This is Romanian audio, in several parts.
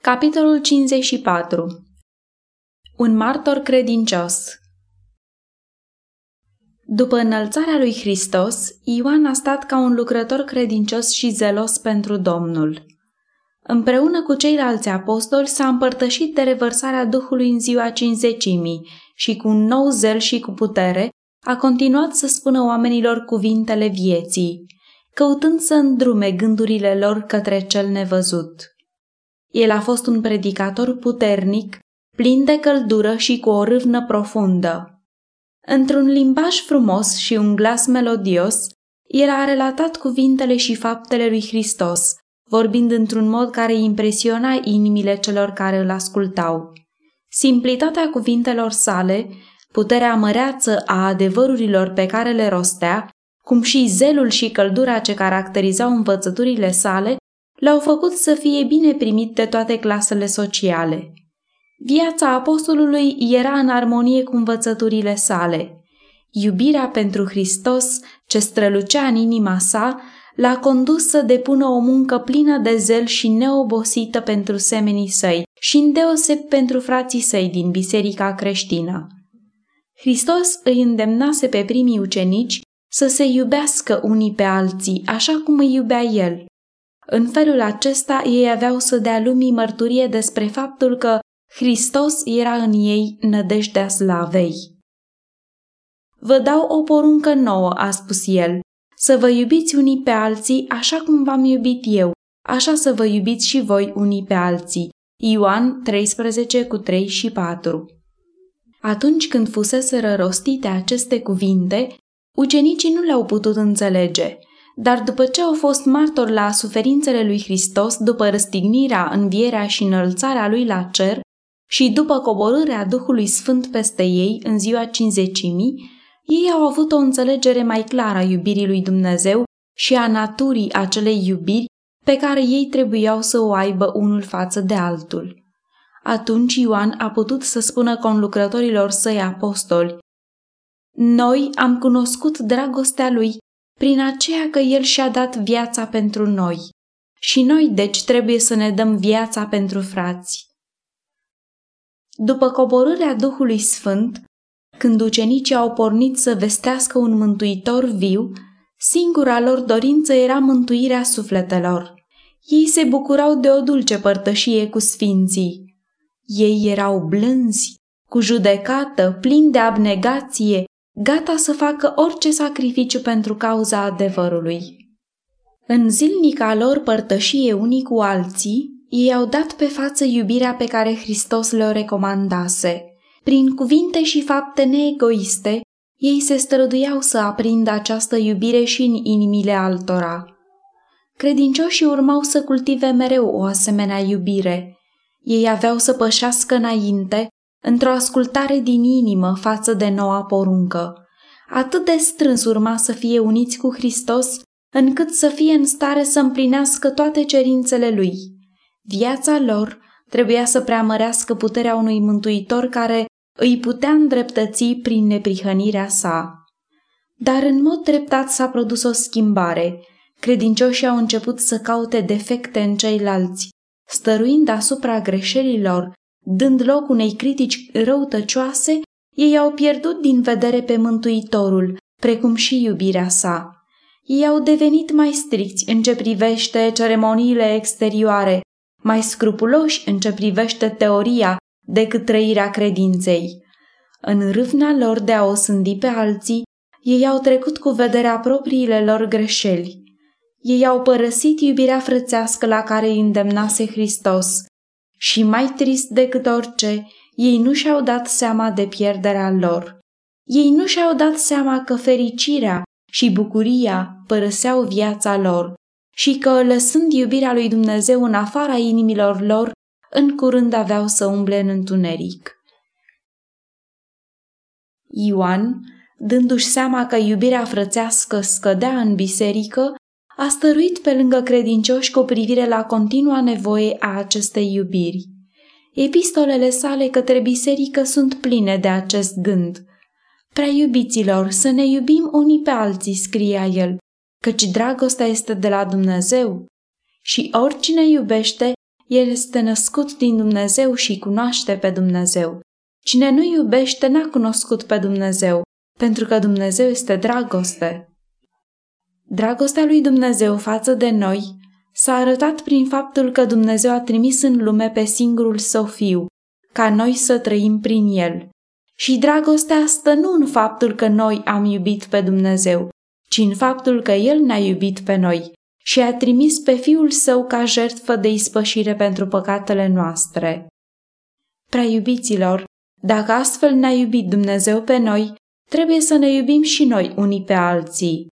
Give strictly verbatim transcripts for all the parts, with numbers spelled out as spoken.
Capitolul cincizeci și patru. Un martor credincios. După înălțarea lui Hristos, Ioan a stat ca un lucrător credincios și zelos pentru Domnul. Împreună cu ceilalți apostoli s-a împărtășit de revărsarea Duhului în ziua cincizecimii și cu un nou zel și cu putere a continuat să spună oamenilor cuvintele vieții, căutând să îndrume gândurile lor către cel nevăzut. El a fost un predicator puternic, plin de căldură și cu o râvnă profundă. Într-un limbaj frumos și un glas melodios, el a relatat cuvintele și faptele lui Hristos, vorbind într-un mod care impresiona inimile celor care îl ascultau. Simplitatea cuvintelor sale, puterea măreață a adevărurilor pe care le rostea, cum și zelul și căldura ce caracterizau învățăturile sale, l-au făcut să fie bine primit de toate clasele sociale. Viața apostolului era în armonie cu învățăturile sale. Iubirea pentru Hristos, ce strălucea în inima sa, l-a condus să depună o muncă plină de zel și neobosită pentru semenii săi și îndeoseb pentru frații săi din biserica creștină. Hristos îi îndemnase pe primii ucenici să se iubească unii pe alții, așa cum îi iubea el. În felul acesta ei aveau să dea lumii mărturie despre faptul că Hristos era în ei nădejdea slavei. Vă dau o poruncă nouă, a spus el, să vă iubiți unii pe alții așa cum v-am iubit eu, așa să vă iubiți și voi unii pe alții. Ioan treisprezece cu trei și patru. Atunci când fuseseră rostite aceste cuvinte, ucenicii nu le-au putut înțelege, dar după ce au fost martori la suferințele lui Hristos, după răstignirea, învierea și înălțarea lui la cer și după coborârea Duhului Sfânt peste ei în ziua cincizecimii, ei au avut o înțelegere mai clară a iubirii lui Dumnezeu și a naturii acelei iubiri pe care ei trebuiau să o aibă unul față de altul. Atunci Ioan a putut să spună conlucrătorilor săi apostoli: Noi am cunoscut dragostea lui prin aceea că el și-a dat viața pentru noi. Și noi, deci, trebuie să ne dăm viața pentru frați. După coborârea Duhului Sfânt, când ucenicii au pornit să vestească un mântuitor viu, singura lor dorință era mântuirea sufletelor. Ei se bucurau de o dulce părtășie cu sfinții. Ei erau blânzi, cu judecată, plini de abnegație, gata să facă orice sacrificiu pentru cauza adevărului. În zilnica lor părtășie unii cu alții, ei au dat pe față iubirea pe care Hristos le-o recomandase. Prin cuvinte și fapte neegoiste, ei se străduiau să aprindă această iubire și în inimile altora. Credincioșii urmau să cultive mereu o asemenea iubire. Ei aveau să pășească înainte, într-o ascultare din inimă față de noua poruncă. Atât de strâns urma să fie uniți cu Hristos, încât să fie în stare să împlinească toate cerințele Lui. Viața lor trebuia să preamărească puterea unui mântuitor care îi putea îndreptăți prin neprihănirea sa. Dar în mod treptat s-a produs o schimbare. Credincioșii au început să caute defecte în ceilalți, stăruind asupra greșelilor, dând loc unei critici răutăcioase, ei au pierdut din vedere pe Mântuitorul, precum și iubirea sa. Ei au devenit mai stricți în ce privește ceremoniile exterioare, mai scrupuloși în ce privește teoria decât trăirea credinței. În râvna lor de a osândi pe alții, ei au trecut cu vederea propriile lor greșeli. Ei au părăsit iubirea frățească la care îi îndemnase Hristos. Și mai trist decât orice, ei nu și-au dat seama de pierderea lor. Ei nu și-au dat seama că fericirea și bucuria părăseau viața lor și că, lăsând iubirea lui Dumnezeu în afara inimilor lor, în curând aveau să umble în întuneric. Ioan, dându-și seama că iubirea frățească scădea în biserică, a stăruit pe lângă credincioși cu privire la continua nevoie a acestei iubiri. Epistolele sale către biserică sunt pline de acest gând. Prea iubiților, să ne iubim unii pe alții, scria el, căci dragostea este de la Dumnezeu. Și oricine iubește El este născut din Dumnezeu și cunoaște pe Dumnezeu. Cine nu iubește n-a cunoscut pe Dumnezeu, pentru că Dumnezeu este dragoste. Dragostea lui Dumnezeu față de noi s-a arătat prin faptul că Dumnezeu a trimis în lume pe singurul Său Fiu, ca noi să trăim prin El. Și dragostea stă nu în faptul că noi am iubit pe Dumnezeu, ci în faptul că El ne-a iubit pe noi și a trimis pe Fiul Său ca jertfă de ispășire pentru păcatele noastre. Prea iubiților, dacă astfel ne-a iubit Dumnezeu pe noi, trebuie să ne iubim și noi unii pe alții.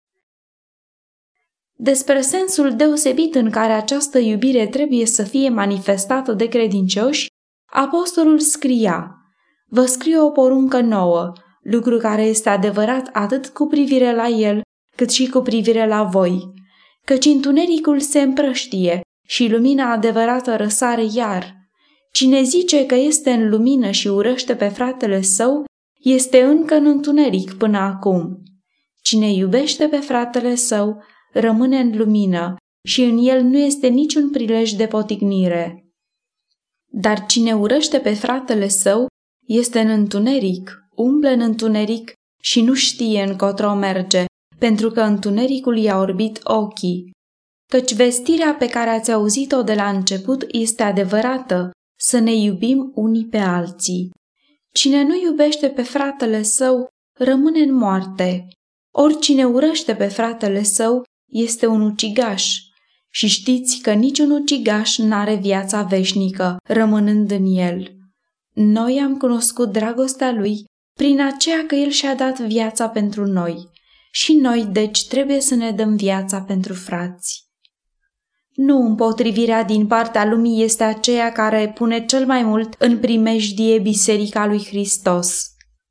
Despre sensul deosebit în care această iubire trebuie să fie manifestată de credincioși, apostolul scria: Vă scriu o poruncă nouă, lucru care este adevărat atât cu privire la el, cât și cu privire la voi, căci întunericul se împrăștie și lumina adevărată răsare iar. Cine zice că este în lumină și urăște pe fratele său, este încă în întuneric până acum. Cine iubește pe fratele său, rămâne în lumină și în el nu este niciun prilej de potignire. Dar cine urăște pe fratele său, este în întuneric, umblă în întuneric și nu știe încotro merge, pentru că întunericul i-a orbit ochii. Căci vestirea pe care ați auzit-o de la început este adevărată, să ne iubim unii pe alții. Cine nu iubește pe fratele său, rămâne în moarte. Oricine urăște pe fratele său este un ucigaș. Și știți că niciun ucigaș n-are viața veșnică, rămânând în el. Noi am cunoscut dragostea lui prin aceea că el și-a dat viața pentru noi. Și noi, deci, trebuie să ne dăm viața pentru frați. Nu împotrivirea din partea lumii este aceea care pune cel mai mult în primejdie Biserica lui Hristos.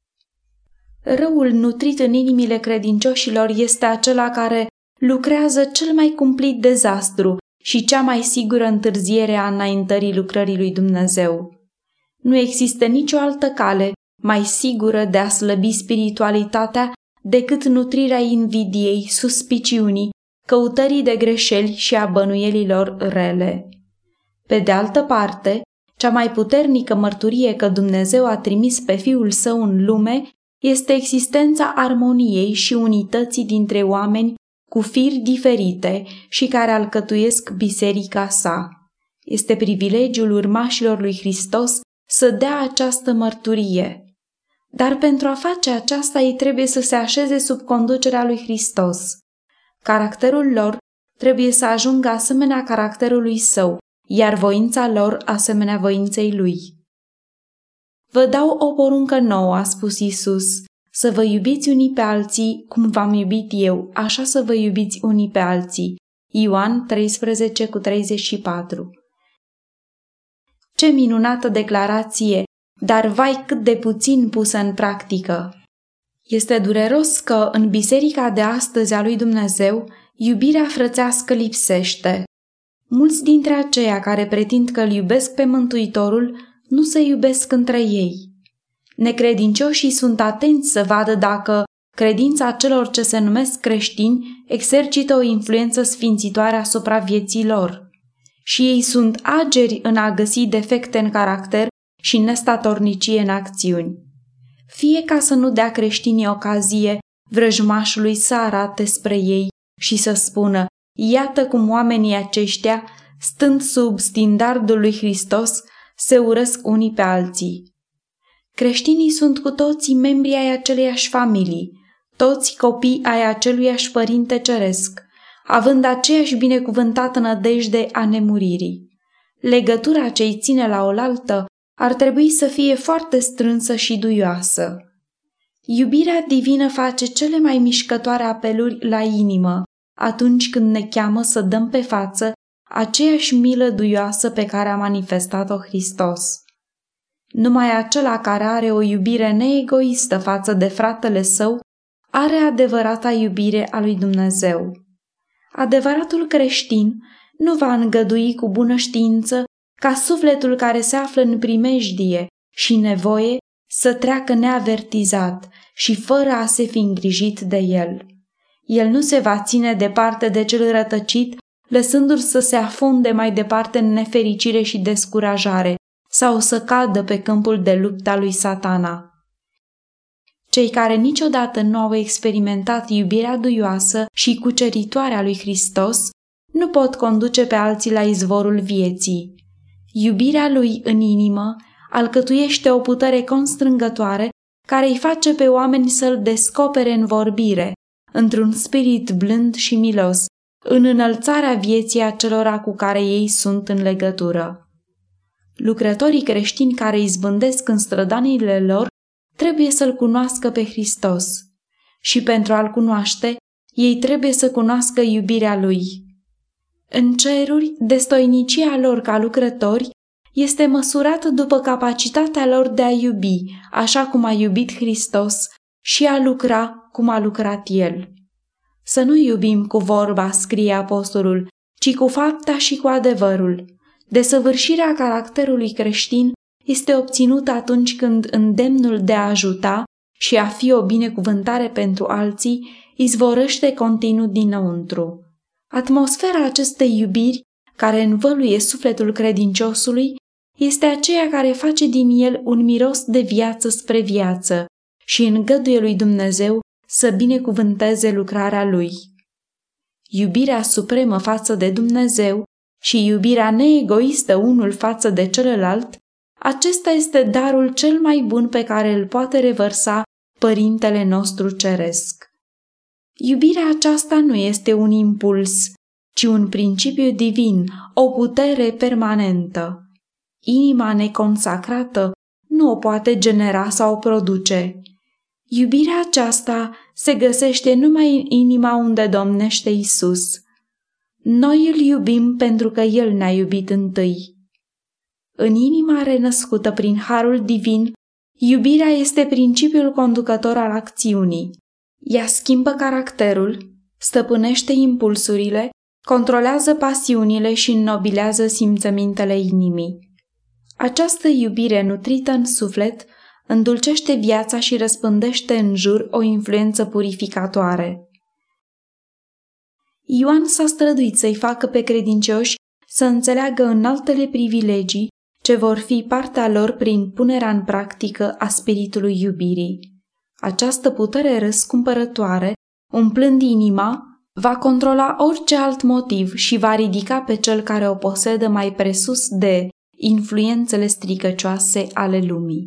Răul nutrit în inimile credincioșilor este acela care lucrează cel mai cumplit dezastru și cea mai sigură întârziere a înaintării lucrării lui Dumnezeu. Nu există nicio altă cale mai sigură de a slăbi spiritualitatea decât nutrirea invidiei, suspiciunii, căutării de greșeli și a bănuielilor rele. Pe de altă parte, cea mai puternică mărturie că Dumnezeu a trimis pe Fiul Său în lume este existența armoniei și unității dintre oameni cu firi diferite și care alcătuiesc biserica sa. Este privilegiul urmașilor lui Hristos să dea această mărturie. Dar pentru a face aceasta ei trebuie să se așeze sub conducerea lui Hristos. Caracterul lor trebuie să ajungă asemenea caracterului său, iar voința lor asemenea voinței lui. Vă dau o poruncă nouă, a spus Iisus, să vă iubiți unii pe alții cum v-am iubit eu, așa să vă iubiți unii pe alții. Ioan treisprezece cu treizeci și patru. Ce minunată declarație, dar vai cât de puțin pusă în practică! Este dureros că în biserica de astăzi a lui Dumnezeu, iubirea frățească lipsește. Mulți dintre aceia care pretind că îl iubesc pe Mântuitorul nu se iubesc între ei. Necredincioșii sunt atenți să vadă dacă credința celor ce se numesc creștini exercită o influență sfințitoare asupra vieții lor. Și ei sunt ageri în a găsi defecte în caracter și nestatornicie în acțiuni. Fie ca să nu dea creștinii ocazie vrăjmașului să arate spre ei și să spună: iată cum oamenii aceștia, stând sub standardul lui Hristos, se urăsc unii pe alții. Creștinii sunt cu toții membri ai aceleiași familii, toți copii ai aceluiași Părinte Ceresc, având aceeași binecuvântată nădejde a nemuririi. Legătura ce îi ține la oaltă ar trebui să fie foarte strânsă și duioasă. Iubirea divină face cele mai mișcătoare apeluri la inimă atunci când ne cheamă să dăm pe față aceeași milă duioasă pe care a manifestat-o Hristos. Numai acela care are o iubire neegoistă față de fratele său are adevărata iubire a lui Dumnezeu. Adevăratul creștin nu va îngădui cu bună știință ca sufletul care se află în primejdie și nevoie să treacă neavertizat și fără a se fi îngrijit de el. El nu se va ține departe de cel rătăcit lăsându-l să se afunde mai departe în nefericire și descurajare sau să cadă pe câmpul de luptă al lui Satana. Cei care niciodată nu au experimentat iubirea duioasă și cuceritoare a lui Hristos nu pot conduce pe alții la izvorul vieții. Iubirea lui în inimă alcătuiește o putere constrângătoare care îi face pe oameni să-l descopere în vorbire, într-un spirit blând și milos, în înălțarea vieții acelora cu care ei sunt în legătură. Lucrătorii creștini care izbândesc în strădaniile lor trebuie să-L cunoască pe Hristos și pentru a-L cunoaște, ei trebuie să cunoască iubirea Lui. În ceruri, destoinicia lor ca lucrători este măsurată după capacitatea lor de a iubi, așa cum a iubit Hristos, și a lucra cum a lucrat El. Să nu iubim cu vorba, scrie apostolul, ci cu fapta și cu adevărul. Desăvârșirea caracterului creștin este obținută atunci când îndemnul de a ajuta și a fi o binecuvântare pentru alții izvorăște continuu dinăuntru. Atmosfera acestei iubiri, care învăluie sufletul credinciosului, este aceea care face din el un miros de viață spre viață și îngăduie lui Dumnezeu să binecuvânteze lucrarea Lui. Iubirea supremă față de Dumnezeu și iubirea neegoistă unul față de celălalt, acesta este darul cel mai bun pe care îl poate revărsa Părintele nostru Ceresc. Iubirea aceasta nu este un impuls, ci un principiu divin, o putere permanentă. Inima neconsacrată nu o poate genera sau produce. Iubirea aceasta se găsește numai în inima unde domnește Isus. Noi îl iubim pentru că El ne-a iubit întâi. În inima renăscută prin harul divin, iubirea este principiul conducător al acțiunii. Ea schimbă caracterul, stăpânește impulsurile, controlează pasiunile și înnobilează simțămintele inimii. Această iubire nutrită în suflet îndulcește viața și răspândește în jur o influență purificatoare. Ioan s-a străduit să-i facă pe credincioși să înțeleagă înaltele privilegii ce vor fi partea lor prin punerea în practică a spiritului iubirii. Această putere răscumpărătoare, umplând inima, va controla orice alt motiv și va ridica pe cel care o posedă mai presus de influențele stricăcioase ale lumii.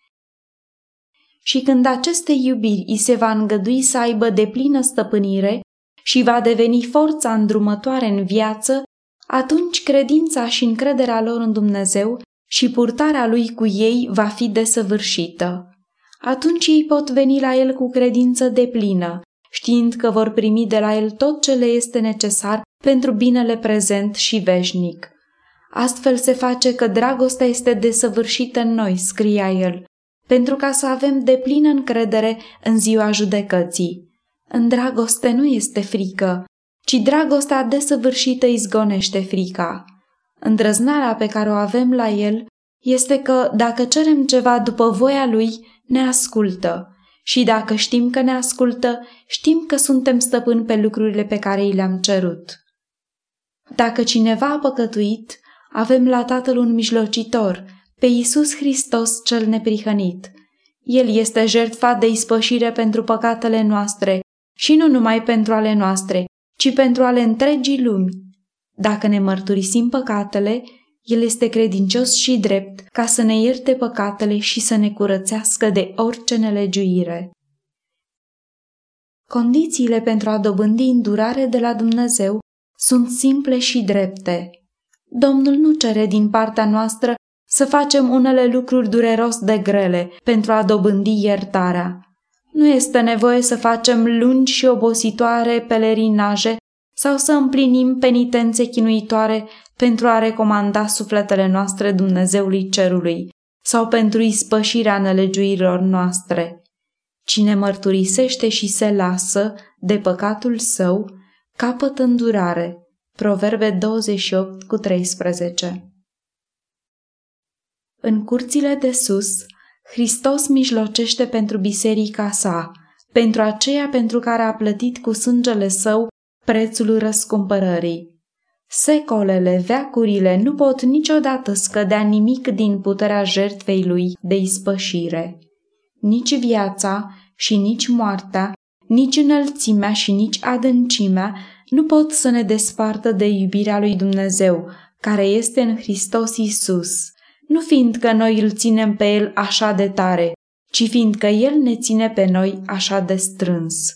Și când aceste iubiri îi se va îngădui să aibă deplină stăpânire și va deveni forța îndrumătoare în viață, atunci credința și încrederea lor în Dumnezeu și purtarea Lui cu ei va fi desăvârșită. Atunci ei pot veni la El cu credință deplină, știind că vor primi de la El tot ce le este necesar pentru binele prezent și veșnic. Astfel se face că dragostea este desăvârșită în noi, scria el, pentru ca să avem deplină încredere în ziua judecății. În dragoste nu este frică, ci dragostea desăvârșită izgonește frica. Îndrăznarea pe care o avem la El este că dacă cerem ceva după voia Lui, ne ascultă. Și dacă știm că ne ascultă, știm că suntem stăpâni pe lucrurile pe care i le-am cerut. Dacă cineva a păcătuit, avem la Tatăl un mijlocitor, pe Iisus Hristos cel neprihănit. El este jertfa de ispășire pentru păcatele noastre și nu numai pentru ale noastre, ci pentru ale întregii lumi. Dacă ne mărturisim păcatele, El este credincios și drept ca să ne ierte păcatele și să ne curățească de orice nelegiuire. Condițiile pentru a dobândi îndurare de la Dumnezeu sunt simple și drepte. Domnul nu cere din partea noastră să facem unele lucruri dureros de grele pentru a dobândi iertarea. Nu este nevoie să facem lungi și obositoare pelerinaje sau să împlinim penitențe chinuitoare pentru a recomanda sufletele noastre Dumnezeului Cerului sau pentru ispășirea nelegiuirilor noastre. Cine mărturisește și se lasă de păcatul său, capătă îndurare. Proverbe douăzeci și opt cu treisprezece. În curțile de sus, Hristos mijlocește pentru biserica sa, pentru aceea pentru care a plătit cu sângele său prețul răscumpărării. Secolele, veacurile nu pot niciodată scădea nimic din puterea jertfei lui de ispășire. Nici viața și nici moartea, nici înălțimea și nici adâncimea nu pot să ne despartă de iubirea lui Dumnezeu, care este în Hristos Iisus, nu fiindcă noi îl ținem pe El așa de tare, ci fiindcă El ne ține pe noi așa de strâns.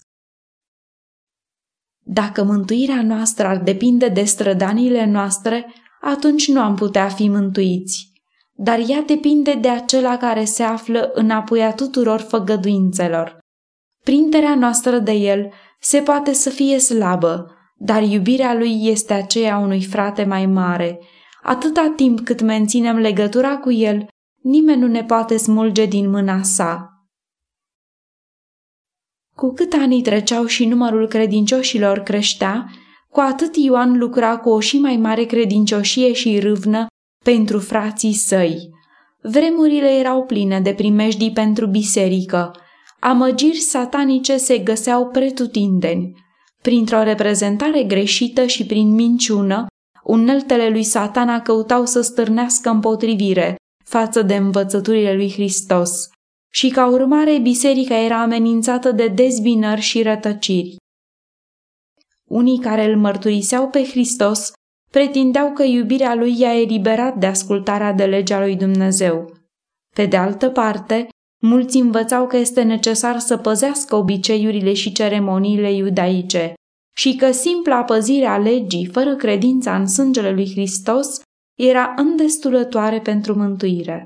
Dacă mântuirea noastră ar depinde de strădaniile noastre, atunci nu am putea fi mântuiți. Dar ea depinde de acela care se află înapoi a tuturor făgăduințelor. Prinderea noastră de El se poate să fie slabă, dar iubirea Lui este aceea unui frate mai mare. Atâta timp cât menținem legătura cu El, nimeni nu ne poate smulge din mâna sa. Cu cât anii treceau și numărul credincioșilor creștea, cu atât Ioan lucra cu o și mai mare credincioșie și râvnă pentru frații săi. Vremurile erau pline de primejdii pentru biserică. Amăgiri satanice se găseau pretutindeni. Printr-o reprezentare greșită și prin minciună, uneltele lui Satana căutau să stârnească împotrivire față de învățăturile lui Hristos și ca urmare biserica era amenințată de dezbinări și rătăciri. Unii care îl mărturiseau pe Hristos pretindeau că iubirea lui i-a eliberat de ascultarea de legea lui Dumnezeu. Pe de altă parte, mulți învățau că este necesar să păzească obiceiurile și ceremoniile iudaice și că simpla păzire a legii, fără credința în sângele lui Hristos, era îndestulătoare pentru mântuire.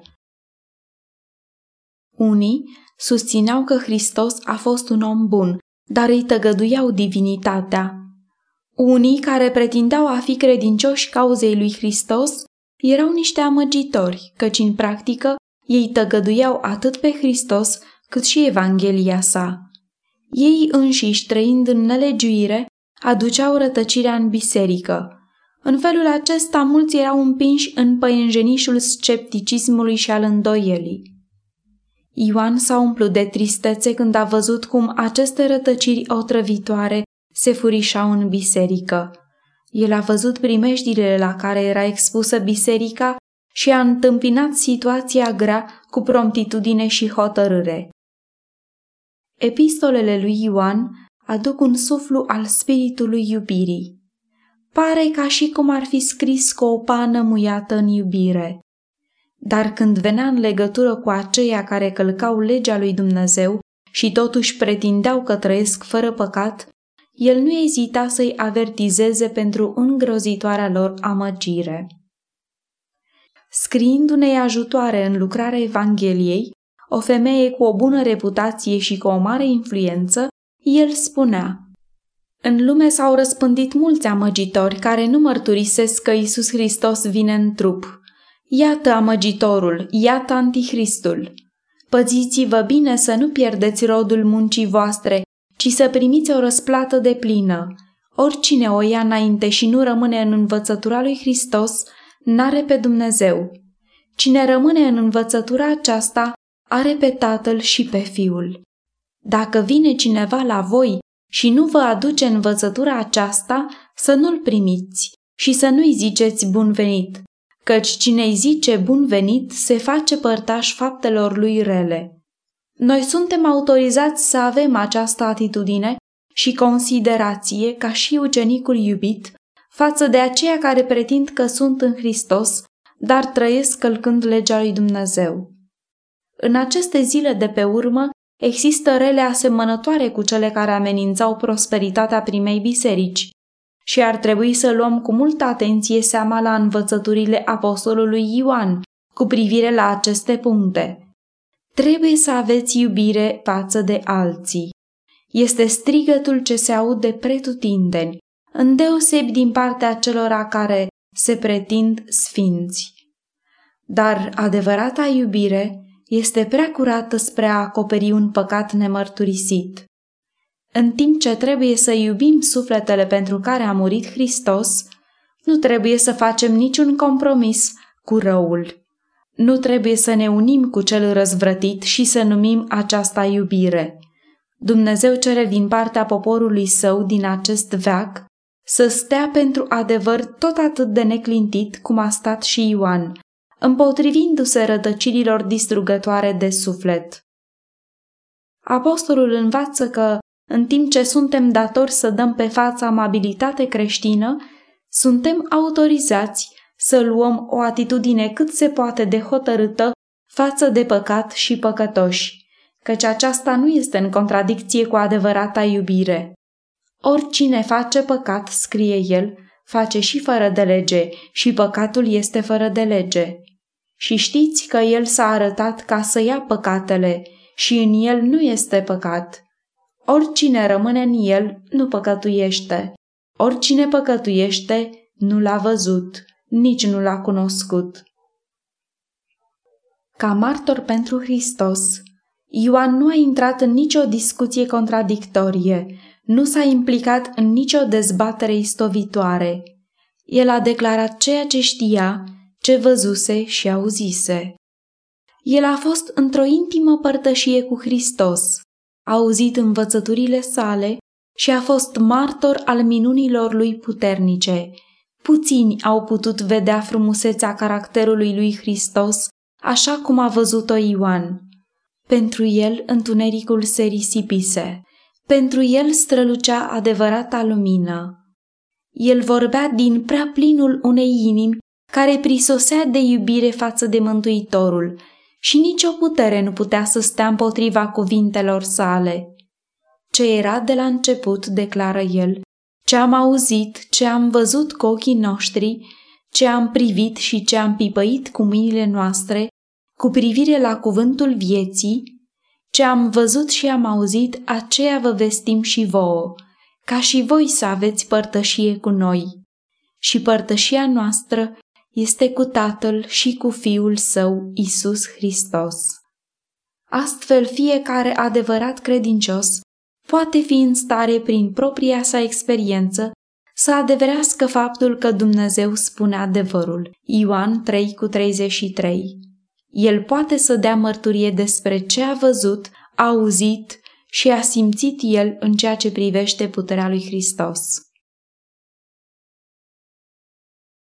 Unii susțineau că Hristos a fost un om bun, dar îi tăgăduiau divinitatea. Unii care pretindeau a fi credincioși cauzei lui Hristos erau niște amăgitori, căci în practică ei tăgăduiau atât pe Hristos cât și Evanghelia sa. Ei înșiși, trăind în nelegiuire, aduceau rătăcirea în biserică. În felul acesta, mulți erau împinși în păienjenișul scepticismului și al îndoielii. Ioan s-a umplut de tristețe când a văzut cum aceste rătăciri otrăvitoare se furișau în biserică. El a văzut primejdile la care era expusă biserica și a întâmpinat situația grea cu promptitudine și hotărâre. Epistolele lui Ioan aduc un suflu al spiritului iubirii. Pare ca și cum ar fi scris cu o pană muiată în iubire. Dar când venea în legătură cu aceia care călcau legea lui Dumnezeu și totuși pretindeau că trăiesc fără păcat, el nu ezita să-i avertizeze pentru îngrozitoarea lor amăgire. Scriind unei ajutoare în lucrarea Evangheliei, o femeie cu o bună reputație și cu o mare influență, el spunea: în lume s-au răspândit mulți amăgitori care nu mărturisesc că Iisus Hristos vine în trup. Iată amăgitorul, iată antichristul. Păziți-vă bine să nu pierdeți rodul muncii voastre, ci să primiți o răsplată deplină. Oricine o ia înainte și nu rămâne în învățătura lui Hristos, n-are pe Dumnezeu. Cine rămâne în învățătura aceasta, are pe Tatăl și pe Fiul. Dacă vine cineva la voi și nu vă aduce învățătura aceasta, să nu-l primiți și să nu-i ziceți bun venit, căci cine îi zice bun venit se face părtaș faptelor lui rele. Noi suntem autorizați să avem această atitudine și considerație ca și ucenicul iubit față de aceia care pretind că sunt în Hristos, dar trăiesc călcând legea lui Dumnezeu. În aceste zile de pe urmă există rele asemănătoare cu cele care amenințau prosperitatea primei biserici și ar trebui să luăm cu multă atenție seama la învățăturile apostolului Ioan cu privire la aceste puncte. Trebuie să aveți iubire față de alții. Este strigătul ce se aude pretutindeni, îndeosebi din partea celora care se pretind sfinți. Dar adevărata iubire este prea curată spre a acoperi un păcat nemărturisit. În timp ce trebuie să iubim sufletele pentru care a murit Hristos, nu trebuie să facem niciun compromis cu răul. Nu trebuie să ne unim cu cel răzvrătit și să numim aceasta iubire. Dumnezeu cere din partea poporului său din acest veac să stea pentru adevăr tot atât de neclintit cum a stat și Ioan, împotrivindu-se rătăcirilor distrugătoare de suflet. Apostolul învață că, în timp ce suntem datori să dăm pe față amabilitate creștină, suntem autorizați să luăm o atitudine cât se poate de hotărâtă față de păcat și păcătoși, căci aceasta nu este în contradicție cu adevărata iubire. Oricine face păcat, scrie el, face și fără de lege, și păcatul este fără de lege. Și știți că el s-a arătat ca să ia păcatele, și în el nu este păcat. Oricine rămâne în el nu păcătuiește. Oricine păcătuiește nu l-a văzut, nici nu l-a cunoscut. Ca martor pentru Hristos, Ioan nu a intrat în nicio discuție contradictorie, nu s-a implicat în nicio dezbatere istovitoare. El a declarat ceea ce știa, ce văzuse și auzise. El a fost într-o intimă părtășie cu Hristos, a auzit învățăturile sale și a fost martor al minunilor lui puternice. Puțini au putut vedea frumusețea caracterului lui Hristos așa cum a văzut-o Ioan. Pentru el întunericul se risipise, pentru el strălucea adevărata lumină. El vorbea din prea plinul unei inimi care prisosea de iubire față de Mântuitorul și nicio putere nu putea să stea împotriva cuvintelor sale. Ce era de la început, declară el, ce am auzit, ce am văzut cu ochii noștri, ce am privit și ce am pipăit cu mâinile noastre, cu privire la cuvântul vieții, ce am văzut și am auzit, aceea vă vestim și vouă, ca și voi să aveți părtășie cu noi. Și părtășia noastră este cu Tatăl și cu Fiul Său, Iisus Hristos. Astfel, fiecare adevărat credincios poate fi în stare, prin propria sa experiență, să adeverească faptul că Dumnezeu spune adevărul. Ioan trei cu treizeci și trei. El poate să dea mărturie despre ce a văzut, a auzit și a simțit el în ceea ce privește puterea lui Hristos.